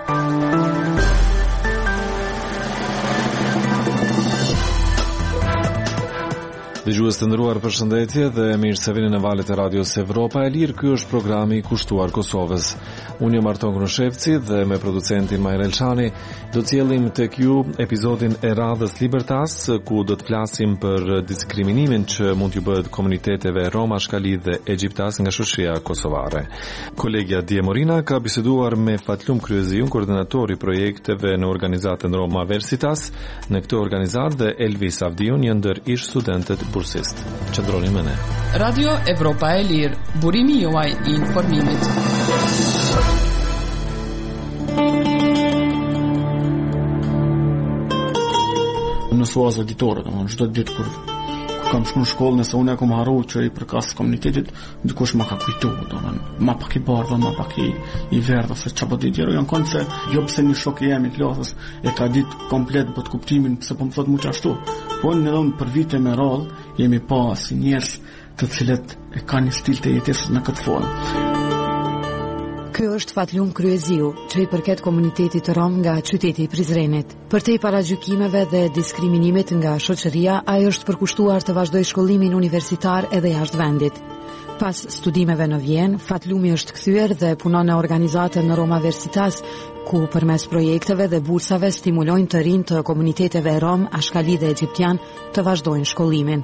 Dëgjues të nderuar, përshëndetje dhe mirë se vini në valët e Radios Evropa e Lirë. Ky është programi i kushtuar Kosovës. Unë jam Arton Krushevci dhe me producentin Majr Elçani do të sjellim tek ju episodin e radhës Libertas, ku do të flasim për diskriminimin që mund t'ju bëhet komuniteteve rom, ashkali dhe egjiptas nga shoqëria kosovare. Kolegja Dje Morina ka biseduar me Fatlum Kryeziun, koordinator i projekteve në organizatën Roma Versitas. Në këtë organizatë dhe Elvis Avdiun janë ndër ish studentët bursist. Qëndroni me ne. Radio Evropa e Lirë, burimi juaj i informimit. Në suaz editore, çdo ditë kur kam shku në shkollë, nëse unë e kam harru që i përkas komunitetit, dikush ma ka kujtu, ma pak i bardhë, ma pak i verdhë, se që po ditë jero, janë konë se jo pëse një shok e jam i klasës e ka ditë komplet bët kuptimin, pëse po më thot mu qashtu. Po në edhe për vite me radhë, jemi pa si njerës të cilët e ka një stil të jetës në këtë formë. Ky është Fatlum Kryeziu, që i përket komunitetit rom nga qyteti i Prizrenit. Për te i paragjykimeve dhe diskriminimit nga shoqëria, ai është përkushtuar të vazhdoj shkollimin universitar edhe jashtë vendit. Pas studimeve në Vjenë, Fatlumi është kthyer dhe punon në organizatën Roma Versitas, ku përmes projekteve dhe bursave stimulojnë të rinj të komuniteteve rom, ashkali dhe egjiptian të vazhdojnë shkollimin.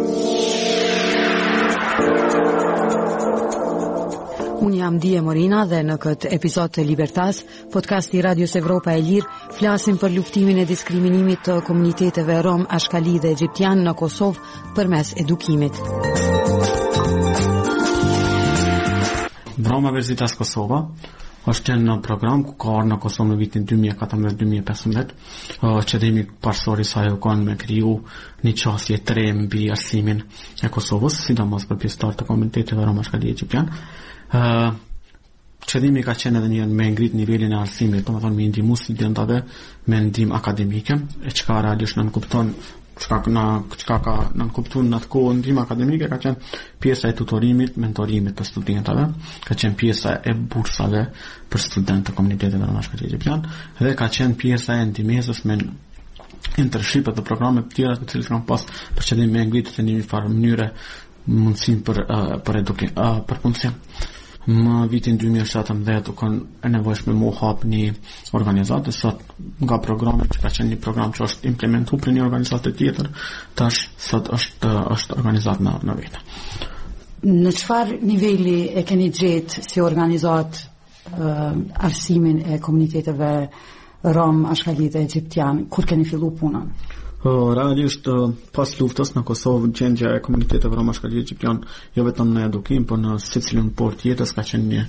Unë jam Dje Morina dhe në këtë episod të Libertas, podcasti Radios Evropa e Lirë, flasim për luftimin e diskriminimit të komuniteteve rom, ashkali dhe egjiptian në Kosovë përmes edukimit. Roma Versitas Kosova është në program ku ka arë në Kosovë në vitin 2014-2015. Qëllimi parsori sa jo kanë me kriju një qasje 3 mbi arsimin e Kosovës, sidomos për pjesëtar të komuniteteve rom, ashkali dhe egjiptian. Qëllimi ka qenë edhe një me ngrit nivelin e arsimit, do të thonë me ndihmu studentëve me ndihmë akademike, e çka realisht nën kupton çka ka nën kupton në atë kohë ndihmë akademike ka qenë pjesa e tutorimit, mentorimit të studentëve, ka qenë pjesa e bursave për studentë të komuniteteve rom, ashkali dhe egjiptian, dhe ka qenë pjesa e ndihmesës me internship dhe programe të tjera të cilat kanë pas për qëllim me ngritje në një farë mënyre mundësim për edukim, për punësim. Më vitin 2017 u kanë e nevojshme mu hap një organizatë, sot nga programet që ka qenë një program që është implementu për një organizatë tjetër, tash sot është organizatë në vete. Në çfarë niveli e keni gjetë si organizatë arsimin e komuniteteve rom, ashkali dhe egjiptian, kur keni fillu punën? Realisht pas luftës në Kosovë gjendja e komuniteteve rom, ashkali dhe egjiptian jo vetëm në edukim, por në secilin port tjetës ka qenë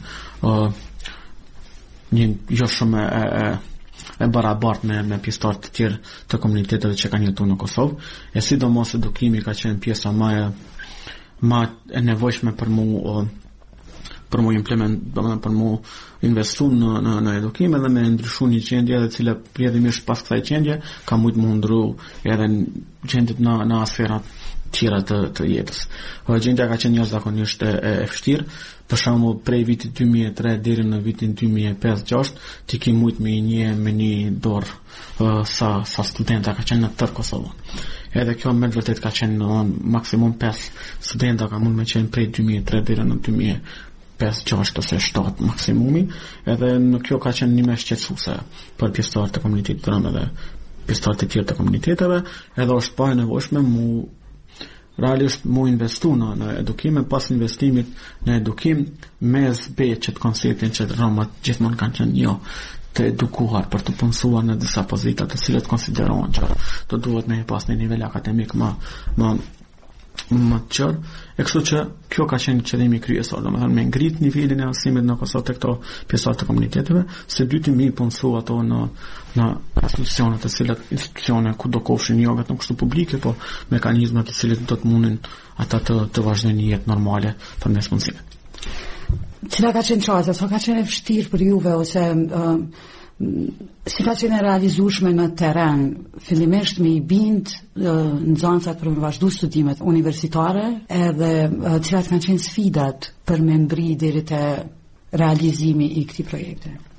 një jo shumë e barabartë me pjesëtar të tjerë të komuniteteve që kanë jetuar në Kosovë, e sidomos edukimi ka qenë pjesa më e nevojshme për mu për mu investu në edukim edhe me ndryshu një gjendje edhe cila rrjedhimisht pas kësaj gjendje ka mujt mu ndru edhe gjendjet në sferat tjera të jetës. Gjendja ka qenë jashtëzakonisht e vështirë, për shembull prej vitit 2003 deri në vitin 2005-2006 ti ke mujt me një dorë sa studenta ka qenë në tërë Kosovën. Edhe kjo me vërtet ka qenë në maksimum 5 studenta ka mund me qenë prej 2003 deri në 5-6 ose 7 maksimumi, edhe në kjo ka qenë një me shqetësuese për pjesëtarët të komunitetit rom edhe pjesëtarët të tjerë të komuniteteve, edhe është pa e nevojshme realisht mu investu në edukim, pas investimit në edukim me zbeqet konceptin që romat gjithmonë kanë qenë të edukuar për të punësuar në disa pozita të cilët konsiderohen që të duhet me pas një nivel akademik më të qërë, e kështu që kjo ka qenë qëllimi kryesor, domethënë me ngrit nivelin e arsimit në Kosovë tek këto pjesëtar të komuniteteve, se dyti mi punësu ato në institucione të cilat institucione ku do kofshin jo vetëm kështu publike, po mekanizma të cilët do të mundin ata të vazhdojnë një jetë normale përmes punësimit. Cila ka qenë çaza, sa ka qenë vështirë për juve ose si ka qenë realizueshme në terren, fillimisht me i bind nxënësat për me vazhdu studimet universitare, edhe cilat kanë qenë sfidat për me mbri deri te realizimi i këtij projekti?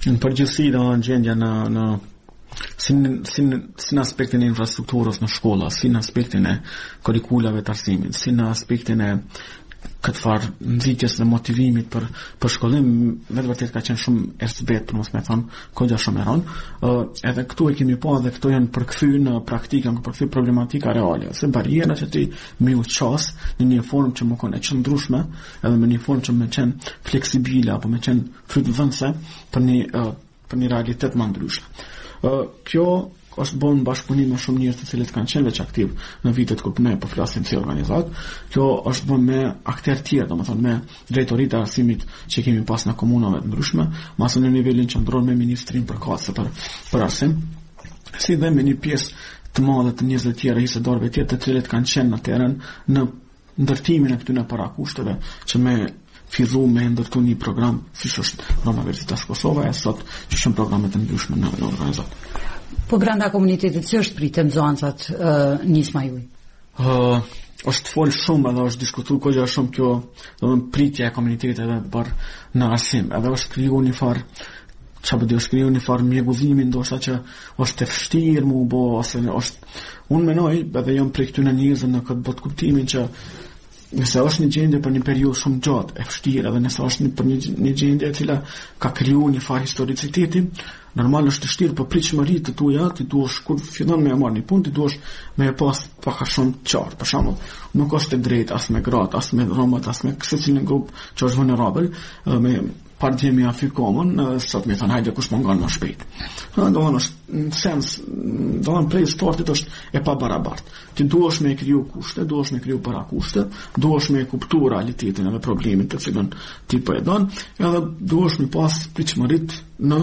Në përgjithësi do gjendja në si në aspektin e infrastrukturës në shkolla, si në aspektin e kurikulave të arsimit, si në aspektin e këtë farë nxitjes dhe motivimit për shkollim, vetë vërtet ka qenë shumë ersbet, për mos me thonë, kodja shumë e ronë. Edhe këtu e kemi pa dhe këto janë përkthy në praktika, në përkthy problematika reale. Se barriera që ti me u qas në një formë që më konë e qëndrushme, edhe me një formë që me qenë fleksibile, apo me qenë frytëdhënëse për një realitet më ndryshme. Kjo është bën bashkëpunim me shumë njerëz të cilët kanë qenë veç aktiv në vitet kur ne po flasim si organizat. Kjo është bën me aktorë tjerë, domethënë me drejtoritë e arsimit që kemi pas në komunave të ndryshme, masë në nivelin qendror me ministrin përkatëse për arsim, si dhe me një pjesë të madhe të njerëzve të tjerë, hisëdorëve të tjerë të cilët kanë qenë në terren në ndërtimin e këtyre parakushteve që me fillu me ndërtu një program siç është Roma Universitas Kosova e sot që shumë programe të ndryshme në organizat. Po brenda komunitetit që është pritë nxënësat nisma juaj? Është fol shumë edhe është diskutuar kohë shumë kjo, domethënë pritja e komunitetit edhe për në arsim, edhe është krijuar një farë çfarë do të shkrijë një farë mjeguzimi ndoshta që është e vështirë mu bo ose është unë mendoj edhe jam prej këtyre njerëzve në këtë botë kuptimin që nëse është një gjendje për një periudhë shumë gjatë e vështirë edhe nëse është për një gjendje e cila ka krijuar një farë historiciteti, normal është të vështirë për pritshmëri të tuaja, ti duhesh kur fillon me marr një punë, ti duhesh me pas pak a shumë të qartë. Për shembull, nuk është e drejtë as me gratë, as me romat, as me secilin grup që është vulnerabel, me partijemi afikomën, sot me thënë hajde kush mungon më shpejt. Domthonë është në sens, domthonë prej sportit është e pabarabartë. Ti duhesh me kriju kushte, duhesh me kriju parakushte, duhesh me kuptu realitetin edhe problemin të cilën ti po e don, edhe duhesh me pas pritshmëritë në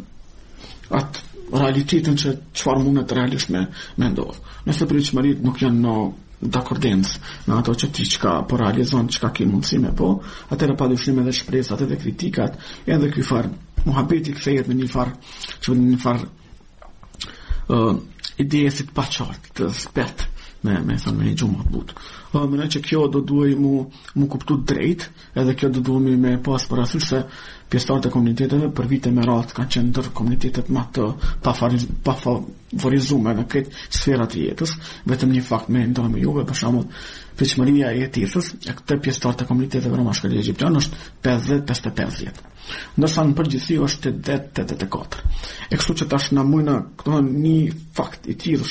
atë realitetin që çfarë mundet realisht me ndodh. Nëse pritshmëritë nuk janë në dakordens në ato që ti çka po realizon, çka ke mundësi me po, atëherë padyshim edhe shpresat edhe kritikat, edhe ky far muhabeti kthehet në një far ideje të paqartë, të spet me thonë një gjumë të butë. Mendoj që kjo do duhej mu kuptu drejt, edhe kjo do duhemi me pas parasysh se pjesëtarët e komuniteteve për vite me radhë kanë qenë ndër komunitetet më të pafavorizuar në këtë sferat e jetës, vetëm një fakt me ndonë me juve, për shembull, pritshmëria e jetës e këtë pjesëtarët e komuniteteve romashkëllë egjiptian është 50-55. Ndërsa në përgjithësi është 80-84. E kështu që tash na mujna këto një fakt i tillë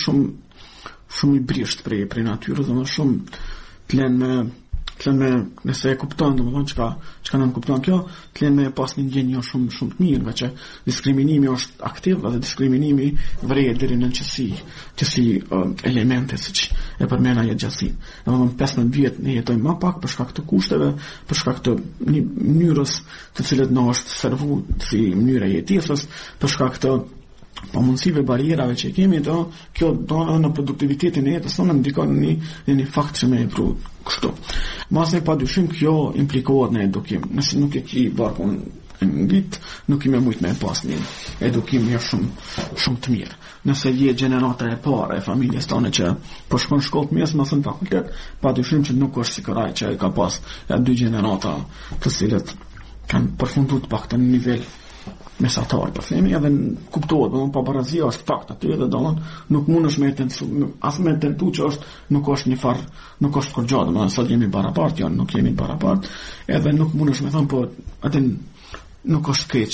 shumë i brisht prej natyrës, domethënë shumë të lënë nëse e kupton domethënë çka nën kupton kjo, të lënë me pas një ndjenjë shumë të mirë, nga që diskriminimi është aktiv dhe diskriminimi vret deri në qësi elemente siç e përmend ajo gjatësi. Domethënë 15 vjet ne jetojmë më pak për shkak të kushteve, për shkak të mënyrës të cilët na është servuar si mënyra e jetesës, për shkak të mundësive barierave që kemi, kjo do në produktivitetin e jetës tonë ndikon në një fakt që me e pru kështu. Masë pa dyshim kjo implikohet në edukim. Nëse nuk e ki barkun në vit, nuk i me mujt me pas një edukim një shumë të mirë. Nëse je gjenerata e parë e familjes tonë që po shkon shkollë të mesme ose në fakultet, pa dyshim që nuk është si këraj që e ka pas 2 gjenerata të cilët kanë përfunduar të paktën në nivel mesatar, për themi, edhe kuptohet, pa barazia është fakt aty, edhe nuk mundesh me tentu që nuk është një farë, nuk është kur gjatë, sot jemi barabart, nuk jemi barabart, edhe nuk mundesh me thonë, po atë nuk është keq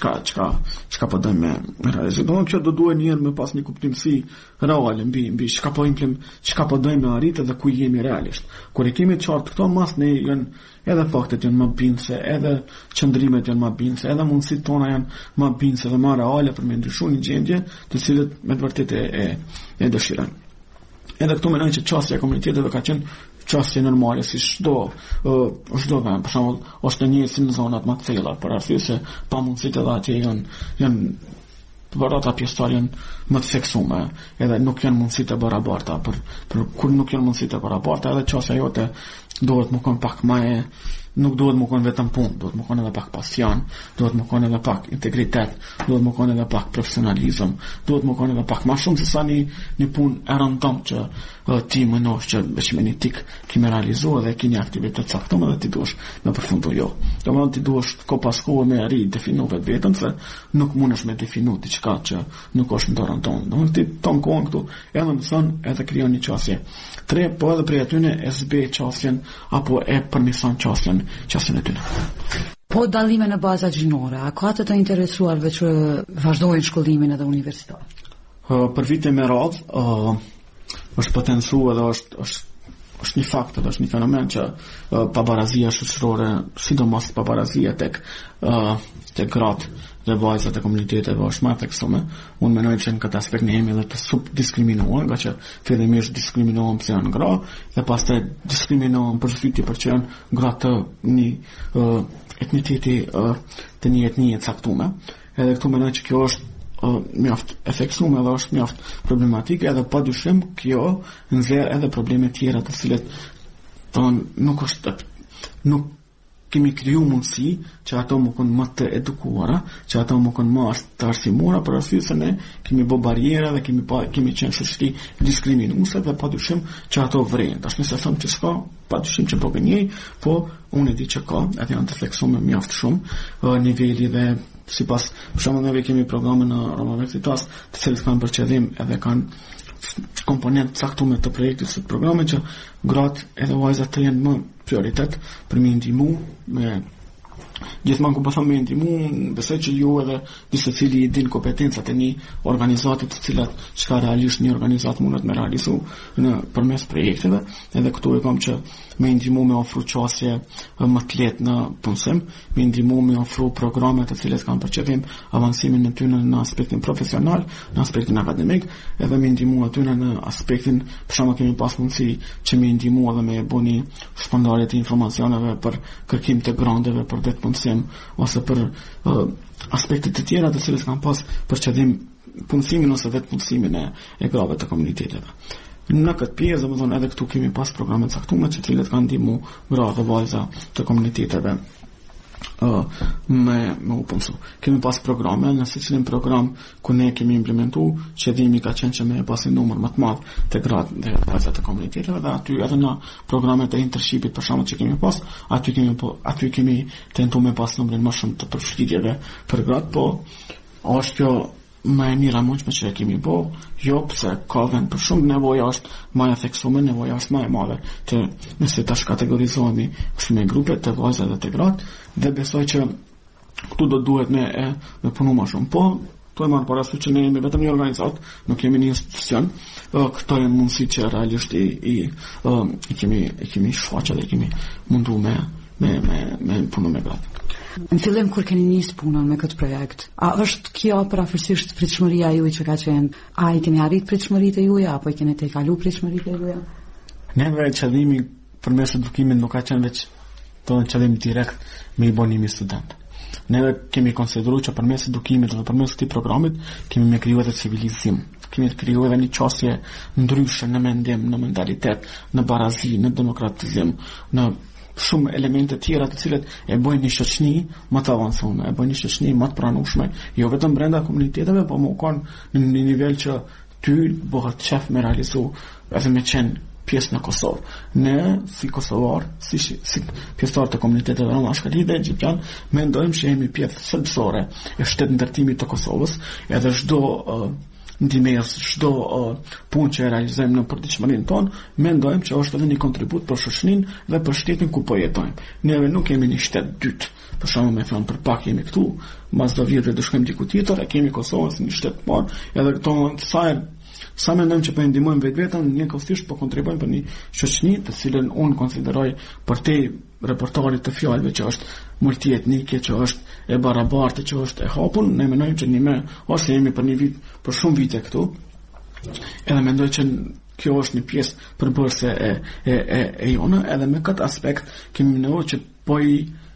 çka po dojmë me realizimin. Domethënë kjo do duhet njëherë me pas një kuptim si real mbi çka po dojmë me arrit dhe ku jemi realisht. Kur e kemi të qartë këto mas ne janë edhe faktet janë më bindse, edhe qëndrimet janë më bindse, edhe mundësitë tona janë më bindse dhe më reale për me ndryshuar një gjendje të cilët me të vërtetë e dëshirojnë. Edhe këtu mendoj që çështja e komuniteteve ka qenë çështje normale si çdo vend, për shembull, është një si në zonat më të thella, për arsye se pamundësitë edhe atje janë varata pjesëtar janë më të theksuara, edhe nuk janë mundësitë barabarta, për kur nuk janë mundësitë barabarta, edhe çështja jote duhet më kon pak më nuk duhet më konë vetëm punë, duhet më konë edhe pak pasion, duhet më konë edhe pak integritet, duhet më konë edhe pak profesionalizëm, duhet më konë edhe pak ma shumë se sa një punë e rëndom që ti më nosh që veç me një tik kime realizu edhe ki një aktivitet caktum edhe ti duesh me përfundu jo. Do më ti duesh ko pas kohë me arri definu vetë vetën se nuk mundesh me definu diçka që nuk është në dorën tonë. Do më ti ton kohën këtu edhe mëson edhe krijon një qasje. Tre, po edhe prej atyne e zbe qasjen apo e përmison qasjen e tyne. Po dallime në baza gjinore, a ka të interesuarve që vazhdojnë shkollimin edhe universitar? Për vite me radhë është potencu edhe është një fakt edhe është një fenomen që pabarazia shoqërore, sidomos pabarazia tek gratë dhe vajzat e komuniteteve është më e theksuar. Unë mendoj që në këtë aspekt ne jemi edhe të subdiskriminuar, nga që fillimisht diskriminohen pse janë gra dhe pastaj diskriminohen për fytyrë për që janë gra të një etniteti të një etnie caktuar. Edhe këtu mendoj që kjo është mjaft e theksuar edhe është mjaft problematike edhe padyshim kjo nxjerr edhe probleme tjera të cilet nuk kemi kriju mundësi që ato më konë më të edukuara, që ato më konë më të arsimura, për arsye se ne kemi bo barriera dhe kemi qenë shoqëri diskriminuese dhe padyshim që ato vrejnë. Tash nëse them që s'ka, padyshim që po gënjej, po unë e di që ka, atë janë të theksuar mjaft shumë niveli dhe sipas për shembull neve kemi programe në Roma Universitas të cilët kanë për qëllim edhe kanë komponent caktuar të projektit së programit që gratë edhe vajzat të jenë më prioritet për me ndihmu me gjithmonë ku po them me ndihmu, besoj që ju edhe disa cili i din kompetencat e një organizate të cilat çka realisht një organizat mundet me realizu në përmes projekteve, edhe këtu e kam që me ndihmu me ofru qasje më të lehtë në punësim, me ndihmu me ofru programe të cilat kanë për qëllim avancimin në tyre në aspektin profesional, në aspektin akademik, edhe me ndihmu aty në aspektin, për shembull kemi pas mundësi që me ndihmu edhe me bëni shpërndarje të informacioneve për kërkim të grandeve për vetë punësim ose për aspektet të tjera të cilët kanë pas për qëllim punësimin ose vetë punësimin e grave të komuniteteve. Në këtë pjesë, domethënë edhe këtu kemi pas programe të caktuara që cilët kanë ndihmu gra dhe vajza të komuniteteve me u punësu. Kemi pas programe, në secilin program ku ne kemi implementu, qëllimi ka qenë që me pasi numër më të madh të gratë dhe vajzat të komuniteteve dhe aty edhe në programet e internshipit për shembull që kemi pas, aty kemi tentuar me pas numrin më shumë të përfshirjeve për gratë, po është kjo më e mira mundshme që e kemi bo, jo pse ka vend për shumë, nevoja është më e theksuar, nevoja është më e madhe të nëse tash kategorizohemi me grupe të vajza dhe të gratë, dhe besoj që këtu do duhet me punu më shumë. Po, to e marrë parasysh që ne jemi vetëm një organizat, nuk jemi një institucion, këto janë mundësi që realisht i kemi shfaqe dhe i kemi mundu me punu me gratë. Në fillim kur keni nisë punën me këtë projekt, a është kjo parafërsisht pritshmëria juaj që ka qenë? A i keni arrit pritshmëritë e juaja apo i keni tejkalu pritshmëritë e juaja? Neve qëllimi përmes edukimit nuk ka qenë veç qëllimi direkt me i bonimi student. Neve kemi konsideruar që përmes edukimit dhe përmes këtij programit kemi me kriju edhe civilizim. Kemi kriju edhe një qasje ndryshe në mendim, në mentalitet, në barazi, në demokratizim, në shumë elemente tjera të cilët e bojnë një shoqëni më të avancuar, e bojnë një shoqëni më të pranueshme, jo vetëm brenda komuniteteve, por më kanë në një nivel që ty bëhet shef me realizu edhe me qenë pjesë në Kosovë. Ne si kosovar, si pjesëtar të komuniteteve Roma Ashkali dhe Egjiptian, mendojmë që jemi pjesë thelbësore e shtetit ndërtimit të Kosovës, edhe çdo ndihmës, çdo punë që realizojmë në përditshmërinë tonë, mendojmë që është edhe një kontribut për shoqërinë dhe për shtetin ku po jetojmë. Neve nuk kemi një shtet dytë. Për shembull, me thënë për pak jemi këtu, mbas do vijë do shkojmë diku tjetër, e kemi Kosovën si një shtet të parë, edhe këto sa mendojmë që po e ndihmojmë vetveten, një kohësisht po kontribuojmë për një shoqëni të cilën unë konsideroj për te repertorit të fjalëve që është multietnike, që është e barabartë, që është e hapur, ne mendojmë që ose jemi për një vit, për shumë vite këtu, edhe mendoj që kjo është një pjesë përbërëse e jona, edhe me këtë aspekt kemi nevojë që po i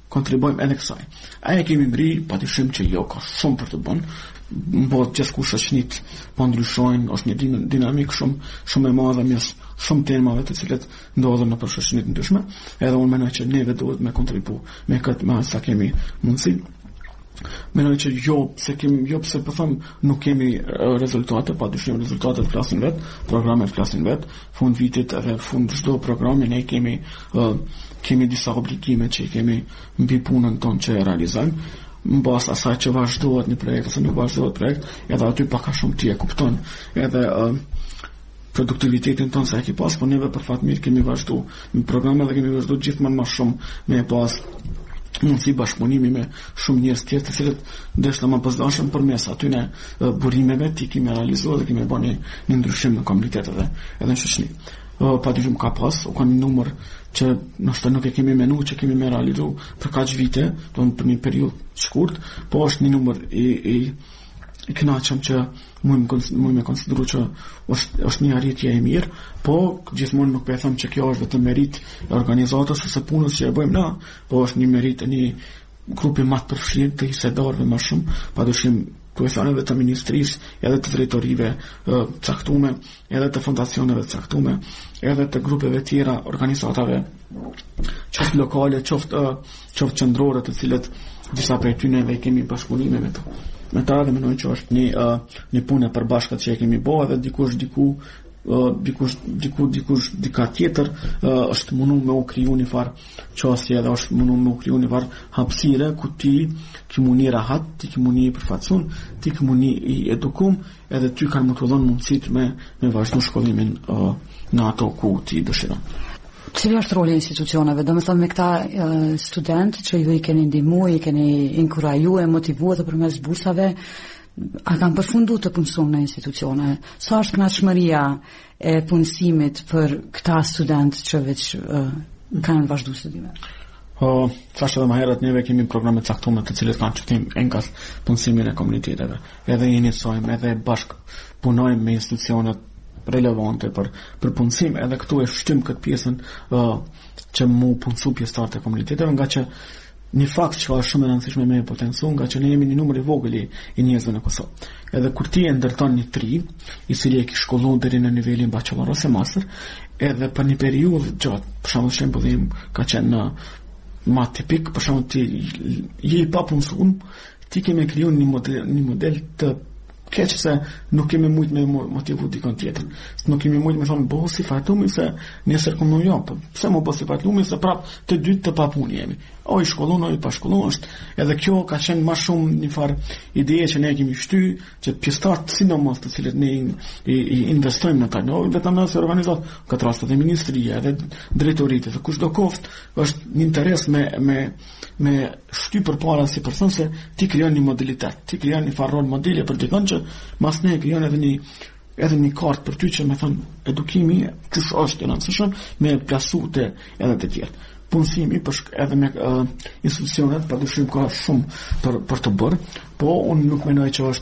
kontribuojmë edhe kësaj. A e kemi mri, patyshim që jo, ka shumë për të bën. Bëhet gjithku shoqënit po ndryshojnë, është një dinamik shumë e madhe mes shumë temave të cilat ndodhen në shoqënit ndryshme. Edhe unë mendoj që neve duhet me kontribu me këtë me sa kemi mundësi. Mendoj që pse po them nuk kemi rezultate, padyshim rezultatet flasin vet, programet flasin vet, fund vitit edhe fund çdo programi ne kemi disa obligime që kemi mbi punën tonë që e realizojmë. Në bazë asaj që vazhdohet një projekt ose nuk vazhdohet projekt, edhe aty pak a shumë ti e kupton edhe produktivitetin tonë sa e ki pas, po neve për fat mirë kemi vazhdu në programe dhe kemi vazhdu gjithmonë më shumë me pas mundësi bashkëpunimi me shumë njerëz tjerë të cilët ndeshta më përdashën përmes atyne burimeve ti kemi realizuar dhe kemi bërë një ndryshim në komunitet edhe në shoqëni. Patyshim ka pas, ka një numër që nështë nuk e kemi menu që kemi me realizu për kaq vite, për një periudhë shkurt, po është një numër i kënaqshëm që mund me konsideru që është një arritje e mirë, po gjithmonë nuk po e them që kjo është vetëm merit e organizatës ose punës që e bëjmë na, po është një merit e një grupi më të përfshirë të hisedarëve më shumë, padyshim edhe të ministrisë, edhe të drejtorive caktume, edhe të fondacioneve caktume, edhe të grupeve tjera, organizatave, qoftë lokale, qoftë qendrore, të cilët disa prej tyre dhe kemi bashkëpunime me to. Me ta dhe mendoj që është një punë e përbashkët që e kemi bërë, edhe dikush dika tjetër është mundu me u kriju një farë qasje edhe është mundu me u kriju një farë hapësire ku ti ki muni rahat, ti ki muni i përfaqësun, ti ki muni i edukum edhe ty kanë më të dhënë mundësit me vazhdu shkollimin në ato ku ti dëshiron. Cili është roli institucioneve? Do me thëmë me këta student që ju i keni ndihmu, i keni inkuraju e motivu dhe përmes bursave, a kanë përfundu të punësuar në institucione? Sa është kënaqëmëria e punësimit për këta student që veç kanë vazhdu studime? Thashtë edhe më herët neve kemi programe caktume të cilët kanë qëtim enkas punësimin e komuniteteve. Edhe njësojmë, edhe bashkë punojmë me institucionet relevante për punësim, edhe këtu e shtim këtë pjesën që mu punësu pjesëtarët e komuniteteve, nga që një fakt që është shumë e rëndësishme me potencu, nga që ne jemi një numër i vogël i njerëzve në Kosovë. Edhe kur ti e ndërton një tri, i cili e ki shkolluar deri në nivelin bachelor ose master, edhe për një periudhë gjatë, për shembull ka qenë në ma tipik, për shembull ti je i papunësuar, ti kemi krijuar një model të keq se nuk kemi mujt me motivu dikon tjetër. Nuk kemi mujt me thonë bëhu si fatumi se nesër këmë në jo, pse më bëhu si fatumi se prap të dytë të papuni jemi. O i shkollon, o i pashkollon është, edhe kjo ka qenë ma shumë një farë ideje që ne kemi shty, që pjestartë sidomos të cilët ne i investojmë në ta, vetëm nëse organizat këtë rastet e ministrija, edhe drejtoritet, dhe kush do koft, është një interes me shty për para si person se ti krijon një modalitet, ti krijon një farë rol modele për dikon që mas ne krijon edhe një kartë për ty që me thënë edukimi, ç'është është e rëndësishëm me plasute edhe të tjerë. Punësimi edhe me institucionet padyshim ka shumë për të bërë, po unë nuk menoj që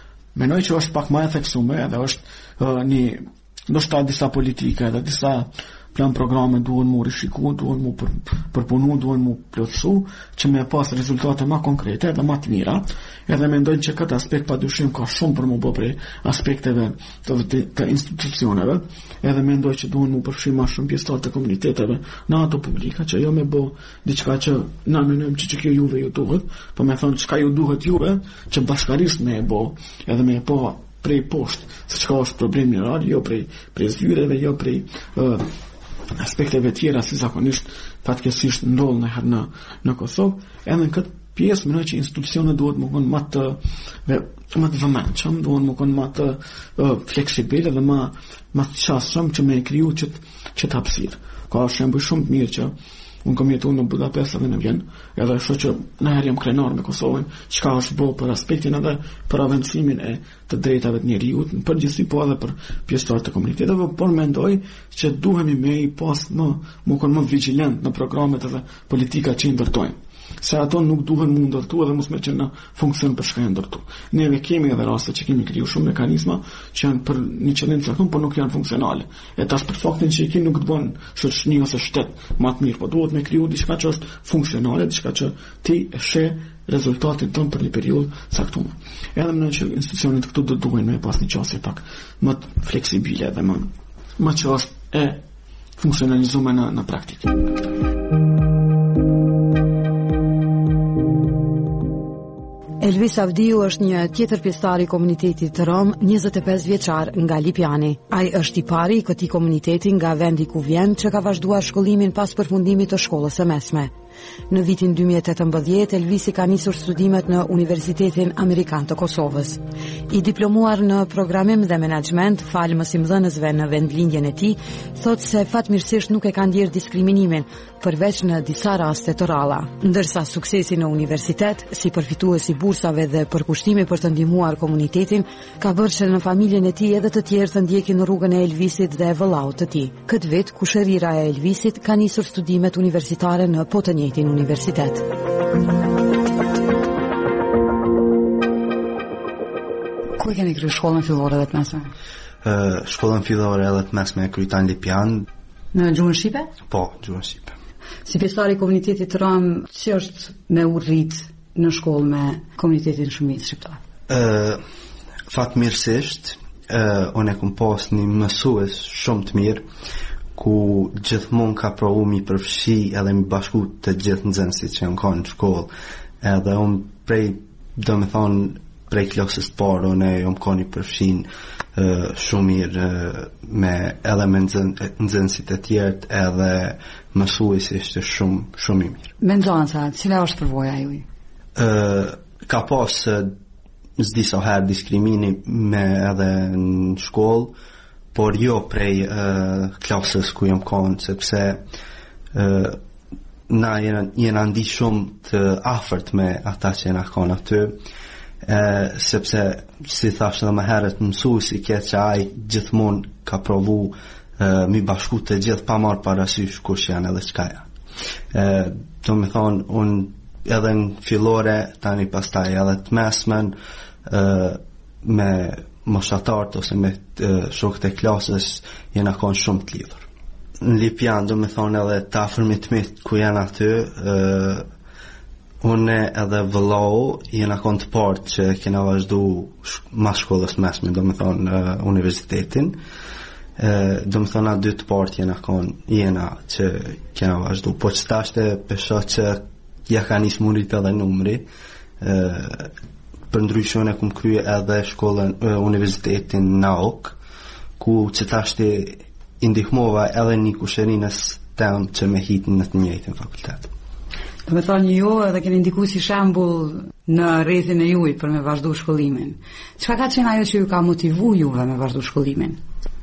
është pak më e theksuar edhe është ndoshta disa politike edhe disa plan programe duhen mu rishiku, duhen mu përpunu, duhen mu plotësu, që me pas rezultate ma konkrete dhe ma të mira, edhe mendojnë që këtë aspekt padyshim ka shumë për mu bë prej aspekteve të institucioneve, edhe mendojnë që duhen mu përfshim ma shumë pjesëtarë të komuniteteve në ato publika, që jo me bë diçka që na menojmë që kjo juve ju duhet, po me thonë çka ju duhet juve, që bashkarisht me e bë, edhe me e po prej poshtë, se çka është problem një rad, jo prej zyreve, jo prej aspekteve tjera si zakonisht fatkeqësisht ndodh në Kosovë, edhe në këtë pjesë mendoj që institucionet duhet më konë më të vëmendshëm, duhet më konë më të fleksibile dhe më të qasshëm që me kriju që të hapësirë. Ka shembuj shumë të mirë që unë kam jetuar në Budapest edhe në Vjenë, edhe shoh që në herë jam krenar me Kosovën, çka është bërë për aspektin edhe për avancimin e të drejtave të njerëzit, në përgjithësi po edhe për pjesëtarët e komuniteteve, por mendoj që duhemi me i pas më vigjilant në programet edhe politikat që i ndërtojmë. se ato nuk duhen mu ndërtu edhe mos me qenë në funksion për shka ndërtu. Neve kemi edhe raste që kemi kriju shumë mekanizma që janë për një qëllim të caktuar, por nuk janë funksionale. E tash për faktin që i kemi nuk të bën shoqëni ose shtet më të mirë, por duhet me kriju diçka që është funksionale, diçka që ti e sheh rezultatin tonë për një periudhë caktuar. Edhe në që institucionet këtu do duhen me pas një qasje pak më fleksibile dhe më qasë e funksionalizuar në praktikë. Elvis Avdiu është një tjetër pjesëtar i komunitetit të Rom, 25 vjeçar nga Lipjani. Ai është i pari i këtij komuniteti nga vendi ku vjen që ka vazhduar shkollimin pas përfundimit të shkollës së mesme. Në vitin 2018, Elvisi ka nisur studimet në Universitetin Amerikan të Kosovës. I diplomuar në programim dhe menaxhment, falë mësimdhënësve në vendlindjen e tij, thotë se fatmirësisht nuk e ka ndjerë diskriminimin, përveç në disa raste të ralla. Ndërsa suksesi në universitet, si përfitues i bursave dhe përkushtimi për të ndihmuar komunitetin, ka bërë që në familjen e tij edhe të tjerë të ndjekin në rrugën e Elvisit dhe vëllaut të tij. Këtë vit, kushërira e Elvisit ka nisur studimet universitare në po të njëjtin universitet. Ku e keni kryer shkollën fillore dhe të mesme? Shkollën fillore edhe të mesme e kryeta në Lipjan. Në gjuhën shqipe? Po, gjuhën shqipe. Si pjesëtar i komunitetit rom, si është me u rrit në shkollë me komunitetin shumicë shqiptar? Fatmirësisht, unë e kam pas një mësues shumë të mirë, ku gjithmonë ka provu mi përfshi edhe mi bashku të gjithë nxënësit që janë kanë në shkollë. Edhe unë prej klasës të parë, unë jam kanë i përfshin shumë mirë edhe me nxënësit e tjerë, edhe mësuesi ishte shumë i mirë. Me nxënësa, cila është përvoja juaj? Ka pas s'di sa herë diskrimini me edhe në shkollë, por jo prej klasës ku jam kanë, sepse na jena ndi shumë të afërt me ata që jena kanë aty, sepse si thash edhe më herët mësuesi ketë që ai gjithmonë ka provu mi bashku të gjithë pa marrë parasysh kush janë edhe çka janë. Do me thonë, unë edhe në fillore, tani pastaj edhe të mesmen, me moshatarët ose me shokët e klasës jena kanë shumë të lidhur. Në Lipjan, do me thonë edhe të afërmit mit ku janë aty, unë edhe vëllau jena kanë të partë që kena vazhdu mas shkollës mesme, do me thonë universitetin. Do me thonë dy të partë jena që kena vazhdu, po që tashte pesha që ja ka nisë murit edhe numri, për ndryshon e kum krye edhe shkollën universitetin NAOK, ku që tashti indihmova edhe një kusherinës tem që me hitin në të njëjtin fakultet. Do me thonë jo edhe keni ndikuar si shembull në rrethin e juaj për me vazhdu shkollimin. Çka ka qenë ajo që ju ka motivuar juve me vazhdu shkollimin?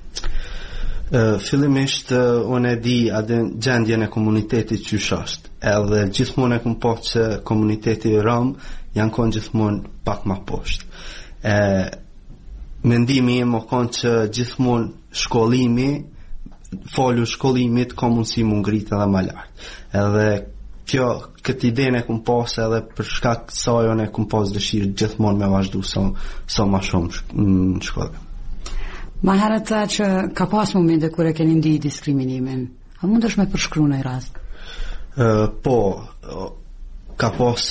Fillimisht unë e di atë gjendjen e komunitetit që është, edhe gjithmonë e kum pa që komuniteti rom janë konë gjithmonë pak ma poshtë. Mendimi im o konë që gjithmonë shkollimi, falu shkollimit ka mundësi më ngritë edhe ma lartë. Edhe këtë idejnë e kum pas edhe për shkak sajon e kum pas dëshirë gjithmonë me vazhdu sa ma shumë në shkollim. Ma herët që ka pas momente kur e keni ndi diskriminimin, a mund është me përshkru në i rast? Po, ka pas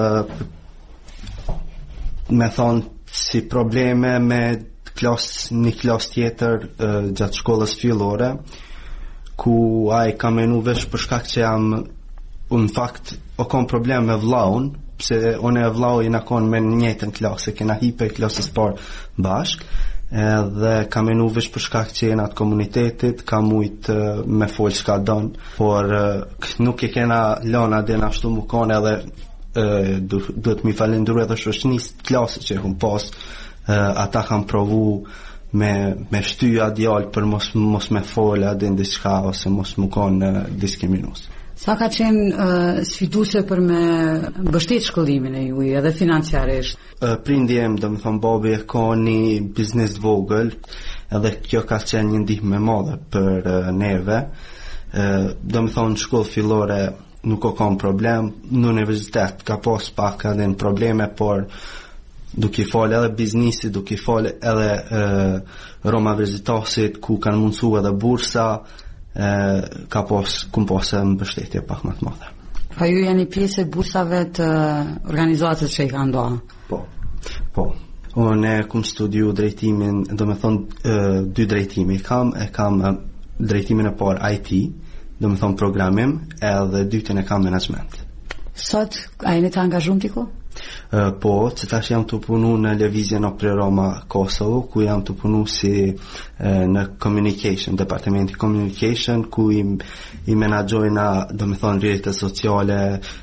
me thonë si probleme me një klas tjetër gjatë shkollës fillore, ku ai ka menu vesh për shkak që jam në fakt o kom problem me vllaun, pse unë e vllau jena kon me njëjtën klasë, kena hipe klasës parë bashk, edhe ka menu vesh për shkak që jena të komunitetit, ka mujt me folë shka don, por nuk e kena lana dhe në ashtu më kone edhe duhet mi falendru edhe shoqënis klasë që e kum pas, ata kam provu me shtyja djallë për mos me folë edhe në diçka ose mos më konë diskriminues. Sa ka qenë sfiduse për me mbështet shkollimin e juaj edhe financiarisht? Prindjem, do me thonë babi e ka një biznes vogël, edhe kjo ka qenë një ndihmë e madhe për neve. Do me thonë shkollë fillore nuk o kam problem. Në universitet ka pas pak edhe në probleme, por duke falë edhe biznisi, duke falë edhe Roma Vizitasit, ku kanë mundësu edhe bursa, kum pas e mbështetje pak më të madhe. Pa ju jeni pjesë e bursave të organizatës që i ka ndoa? Po. Unë kum studiu drejtimin, do me thonë 2 drejtimi kam drejtimin e parë IT, do me thonë programim, edhe dytën e kam management. Sot, a jeni të angazhum tiko? Po, që tash jam të punu në Lëvizjen Opre Roma Kosovo, ku jam të punu si në communication, departamenti communication, ku i menagjojna, do me thonë, rrjetet sociale,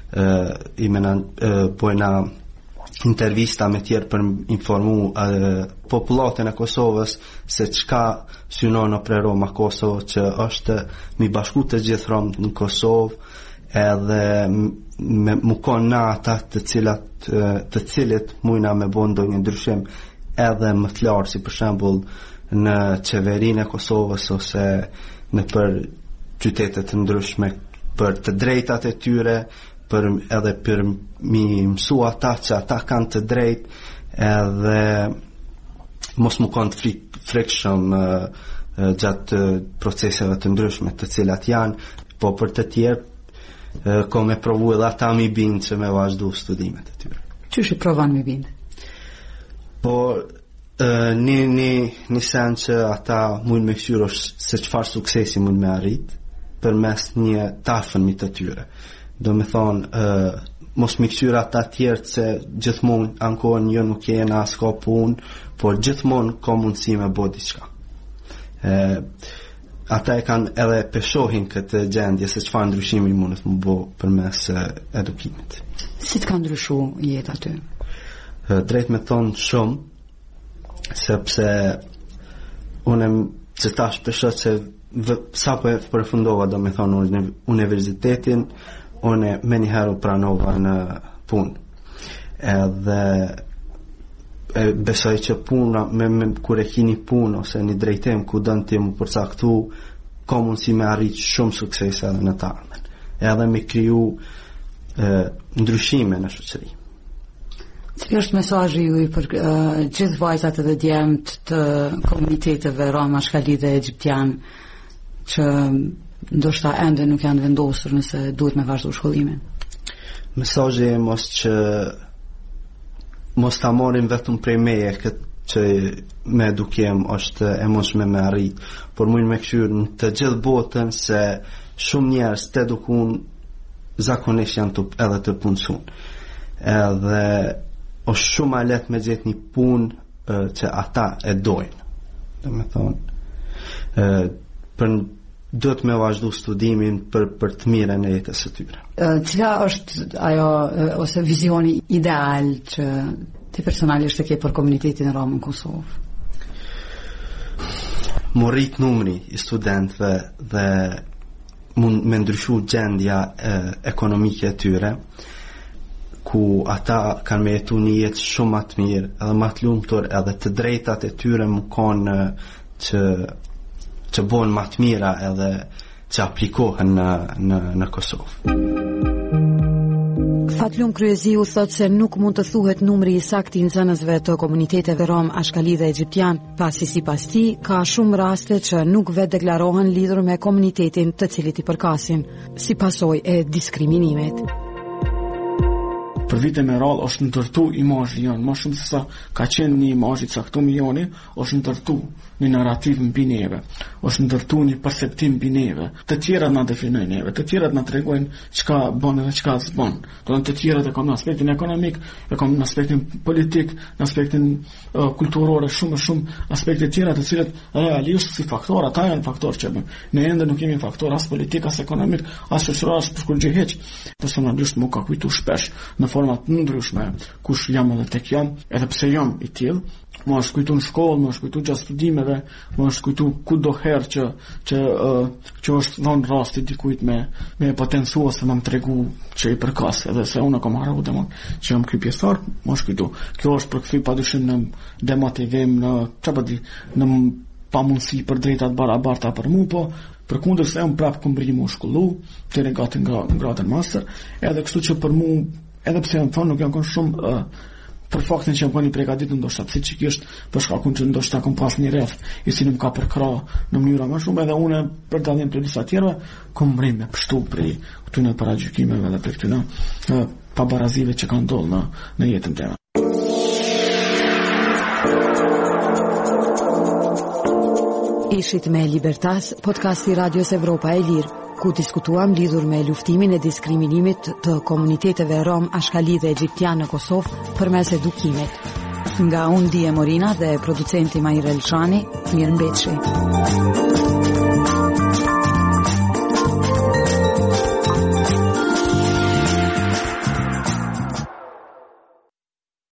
bojna intervista me tjerë për informu popullatën e Kosovës se çka synon Opre Roma Kosovo, që është mi bashku të gjithë Romë në Kosovë, edhe mu konë na ata të cilit mujna me bondo një ndryshim edhe më të larë, si për shembull në qeverinë e Kosovës ose në për qytetet të ndryshme, për të drejtat e tyre, edhe për mi mësu ata që ata kanë të drejt, edhe mos mu konë të frikshëm gjatë proceseve të ndryshme të cilat janë, po për të tjerë ko me provu edhe ata mi bindë që me vazhdu studimet e tyre. Qysh i provan mi bindë? Po një sen që ata mund me këshyro se qëfar suksesi mund me arrit për mes një tafën të tyre. Do me thonë mos mi këshyra ata tjerë se gjithmonë ankon jo nuk jena s'ka pun, por gjithmonë ka mundësi me bo diçka. Ata e kanë edhe peshohin këtë gjendje se çfarë ndryshimi mundet më bo për mes edukimit. Si të ka ndryshu jetë aty? Drejt me thonë shumë, sepse unë që tash peshot se sa po e përfundova, do me thonë universitetin, unë me njëherë pranova në punë. Edhe besoj që puna kur e kini punë ose një drejtim ku dënë ti më përcaktu, ka mundësi me arrit shumë sukses edhe në të ardhmen, edhe me kriju ndryshime në shoqëri. Cili është mesazhi juaj për gjithë vajzat edhe djemtë të komuniteteve Roma, Shkali dhe Egjiptian që ndoshta ende nuk janë vendosur nëse duhet me vazhdu shkollimin? Mesazhi mos ta marrim vetëm prej meje këtë që me edukim është e mundshme me arrit, por mund me këshyr në të gjithë botën se shumë njerëz të edukun zakonisht janë edhe të punësun. Edhe është shumë a lehtë me gjetë një punë që ata e dojnë. Do me thonë, duhet me vazhdu studimin për të mirën e jetës së tyre. Cila është ajo ose vizioni ideal që ti personalisht e ke për komunitetin e Romë në Kosovë? Mu rrit numri i studentëve dhe mund me ndryshu gjendja ekonomike e tyre, ku ata kanë me jetu një jetë shumë më të mirë edhe më të lumtur, edhe të drejtat e tyre më kanë që bon më të mira edhe që aplikohen në Kosovë. Fatlum Kryeziu thot se nuk mund të thuhet numri i saktë i nxënësve të komuniteteve Rom, Ashkali dhe Egjiptian, pasi sipas tij ka shumë raste që nuk vetë deklarohen lidhur me komunitetin të cilit i përkasin, si pasojë e diskriminimit. Për vite me radhë është ndërtu imazhi jon, më shumë se sa ka qenë një imazh i caktuar joni, është ndërtu një narrativ mbi neve, është ndërtu një perceptim mbi neve. Të tjerat na definojnë neve, të tjerat na tregojnë çka bën dhe çka s'bën. Do të tjerat e kanë në aspektin ekonomik, e kanë në aspektin politik, në aspektin kulturor, shumë aspekte tjera të cilat realisht si faktor, ata janë faktor që ne ende nuk kemi faktor as politik, as ekonomik, as shoqëror, as përkurgjë hiç. Personalisht më ka kujtuar shpesh në forma të ndryshme kush jam edhe tek jam, edhe pse jam i tillë, më është kujtu në shkollë, më është kujtu gjatë studimeve, më është kujtu kudo herë që është dhënë rasti dikujt me potencua se më tregu që i përkas, edhe se unë kam harru demon që jam ky pjesëtar, më është kujtu. Kjo është përkthy padyshim në demotivim, në pamundësi për drejtat barabarta për mua, po Përkundërse unë prapë kom bërë më shkollu, deri gati në gradën master, edhe kështu që për mu, edhe pse jam thonë nuk jam kon shumë për faktin që jam kon i përgatitur ndoshta psikikisht, për shkakun që ndoshta kom pas një rreth i cili më ka përkra në mënyra më shumë, edhe unë për dallim të disa tjerëve kom mbrim me pështu për këtyne paragjykimeve dhe për këtyne pabarazive që kanë ndodhur në jetën time. Ishit me Libertas, podcasti Radios Evropa e Lirë, ku diskutuam lidhur me luftimin e diskriminimit të komuniteteve rom, ashkali dhe egjiptian në Kosovë përmes edukimit. Nga unë Dije Morina dhe producenti Majrel Shani, mirëmbëjtje.